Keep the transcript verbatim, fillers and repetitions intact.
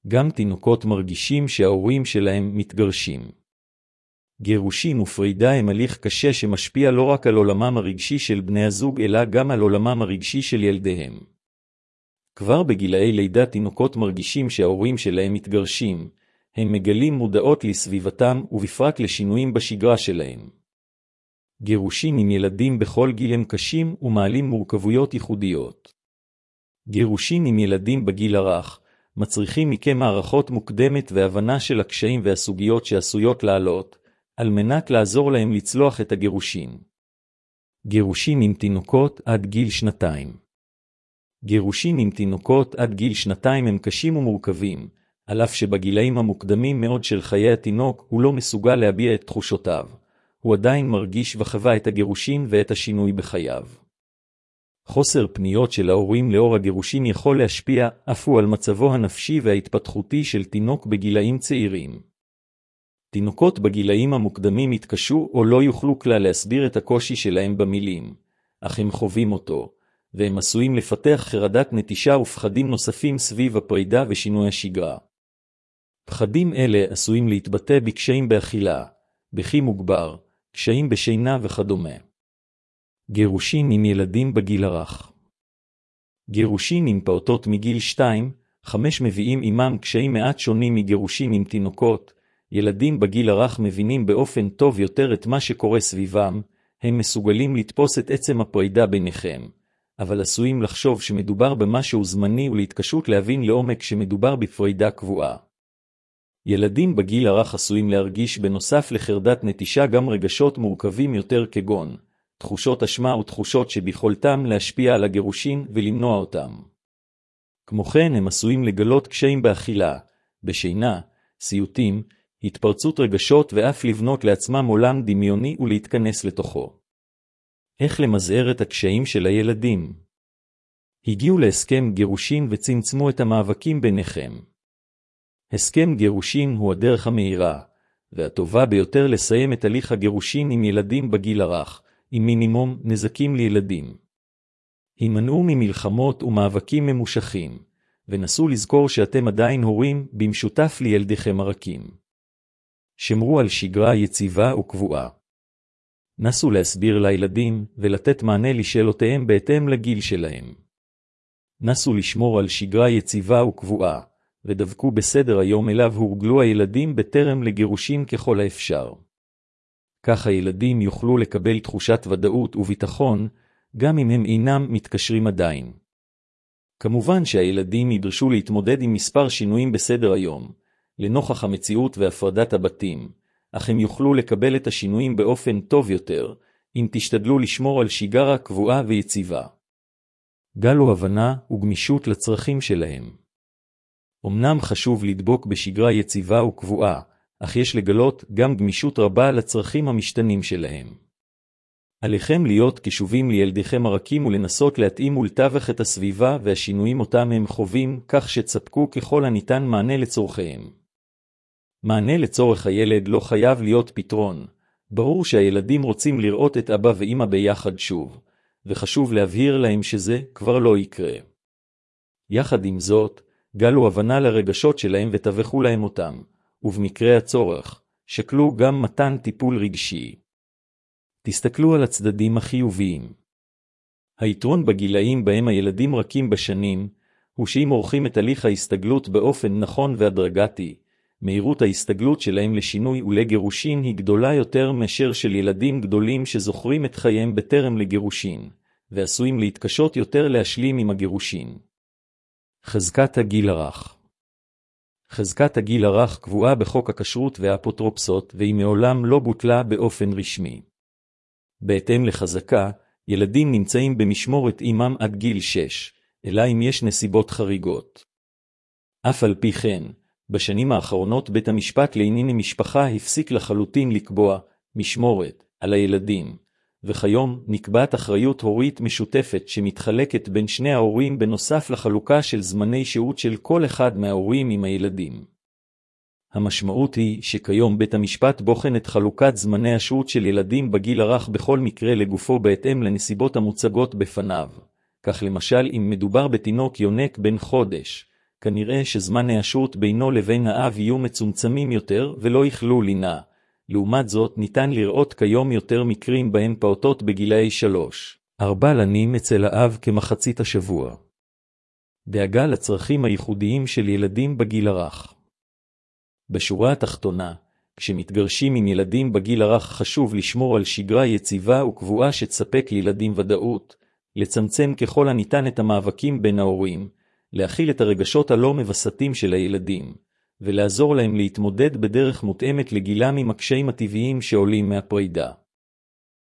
גם תינוקות מרגישים שההורים שלהם מתגרשים. גירושין ופרידה הם הליך קשה שמשפיע לא רק על עולמם הרגשי של בני הזוג, אלא גם על עולמם הרגשי של ילדיהם. כבר בגילאי לידה תינוקות מרגישים שההורים שלהם מתגרשים, הם מגלים מודעות לסביבתם ובפרט לשינויים בשגרה שלהם. גירושין עם ילדים בכל גיל הם קשים ומעלים מורכבויות ייחודיות. גירושין עם ילדים בגיל הרך מצריכים מכם מערכות מוקדמת והבנה של הקשיים והסוגיות שעשויות לעלות, על מנת לעזור להם לצלוח את הגירושין. גירושין עם תינוקות עד גיל שנתיים. גירושין עם תינוקות עד גיל שנתיים הם קשים ומורכבים, על אף שבגילאים המוקדמים מאוד של חיי התינוק הוא לא מסוגל להביע את תחושותיו. הוא עדיין מרגיש וחווה את הגירושין ואת השינוי בחייו. חוסר פניות של ההורים לאור הגירושין יכול להשפיע אף הוא על מצבו הנפשי וההתפתחותי של תינוק בגילאים צעירים. תינוקות בגילאים המוקדמים יתקשו או לא יוכלו כלל להסביר את הקושי שלהם במילים, אך הם חווים אותו, והם עשויים לפתח חרדת נטישה ופחדים נוספים סביב הפרידה ושינוי השגרה. פחדים אלה עשויים להתבטא בקשיים באכילה, בכי מוגבר, קשיים בשינה וכדומה. גירושין עם ילדים בגיל הרך. גירושין עם פעוטות מגיל שתיים חמש מביאים עמם קשיים מעט שונים מגירושין עם תינוקות. ילדים בגיל הרך מבינים באופן טוב יותר את מה שקורה סביבם, הם מסוגלים לתפוס את עצם הפרידה ביניכם, אבל עשויים לחשוב שמדובר במשהו זמני ולהתקשות להבין לעומק שמדובר בפרידה קבועה. ילדים בגיל הרך עשויים להרגיש בנוסף לחרדת נטישה גם רגשות מורכבים יותר כגון תחושות אשמה ותחושות שביכולתם להשפיע על הגירושין ולמנוע אותם. כמו כן הם עשויים לגלות קשיים באכילה, בשינה, סיוטים, התפרצות רגשות ואף לבנות לעצמם עולם דמיוני ולהתכנס לתוכו. איך למזער את הקשיים של הילדים? הגיעו להסכם גירושין וצמצמו את המאבקים ביניכם. הסכם גירושין הוא הדרך המהירה והטובה ביותר לסיים את הליך הגירושין עם ילדים בגיל הרך, עם מינימום נזקים לילדים. הימנעו ממלחמות ומאבקים ממושכים, ונסו לזכור שאתם עדיין הורים במשותף לילדיכם הרכים. שמרו על שגרה יציבה וקבועה. נסו להסביר לילדים ולתת מענה לשאלותיהם בהתאם לגיל שלהם. נסו לשמור על שגרה יציבה וקבועה, ודבקו בסדר היום אליו הורגלו הילדים בטרם לגירושין ככל האפשר. כך הילדים יוכלו לקבל תחושת ודאות וביטחון, גם אם הם אינם מתקשרים עדיין. כמובן שהילדים ידרשו להתמודד עם מספר שינויים בסדר היום, לנוכח המציאות והפרדת הבתים, אך הם יוכלו לקבל את השינויים באופן טוב יותר, אם תשתדלו לשמור על שגרה קבועה ויציבה. גלו הבנה וגמישות לצרכים שלהם. אמנם חשוב לדבוק בשגרה יציבה וקבועה, אך יש לגלות גם גמישות רבה לצרכים המשתנים שלהם. עליכם להיות קשובים לילדיכם הרכים ולנסות להתאים ולתווך את הסביבה והשינויים אותם הם חווים, כך שתספקו ככל הניתן מענה לצורכיהם. מענה לצורך הילד לא חייב להיות פתרון. ברור שהילדים רוצים לראות את אבא ואמא ביחד שוב, וחשוב להבהיר להם שזה כבר לא יקרה. יחד עם זאת, גלו הבנה לרגשות שלהם ותווכו להם אותם, ובמקרה הצורך, שקלו גם מתן טיפול רגשי. תסתכלו על הצדדים החיוביים. היתרון בגילאים בהם הילדים רכים בשנים, הוא שאם עורכים את הליך ההסתגלות באופן נכון והדרגתי, מהירות ההסתגלות שלהם לשינוי ולגירושין היא גדולה יותר מאשר של ילדים גדולים שזוכרים את חייהם בטרם לגירושין, ועשויים להתקשות יותר להשלים עם הגירושין. חזקת הגיל הרך. חזקת הגיל הרך קבועה בחוק הכשרות והאפוטרופסות, והיא מעולם לא בוטלה באופן רשמי. בהתאם לחזקה, ילדים נמצאים במשמורת אימם עד גיל שש, אלא אם יש נסיבות חריגות. אף על פי כן, בשנים האחרונות בית המשפט לענייני משפחה הפסיק לחלוטין לקבוע משמורת על הילדים, וכיום נקבעת אחריות הורית משותפת שמתחלקת בין שני ההורים בנוסף לחלוקה של זמני שהות של כל אחד מההורים עם הילדים. המשמעות היא שכיום בית המשפט בוחן את חלוקת זמני השהות של ילדים בגיל הרך בכל מקרה לגופו בהתאם לנסיבות המוצגות בפניו. כך למשל אם מדובר בתינוק יונק בן חודש, כנראה שזמן ההיעשרות בינו לבין האב יהיו מצומצמים יותר ולא יכלו לינה. לעומת זאת, ניתן לראות כיום יותר מקרים בהם פעוטות בגילאי שלוש, ארבע לנים אצל האב כמחצית השבוע. דאגה לצרכים הייחודיים של ילדים בגיל הרך. בשורה התחתונה, כשמתגרשים עם ילדים בגיל הרך חשוב לשמור על שגרה יציבה וקבועה שתספק לילדים ודאות, לצמצם ככל הניתן את המאבקים בין ההורים, להכיל את הרגשות הלא מבסטים של הילדים, ולעזור להם להתמודד בדרך מותאמת לגילם עם הקשיים הטבעיים שעולים מהפרידה.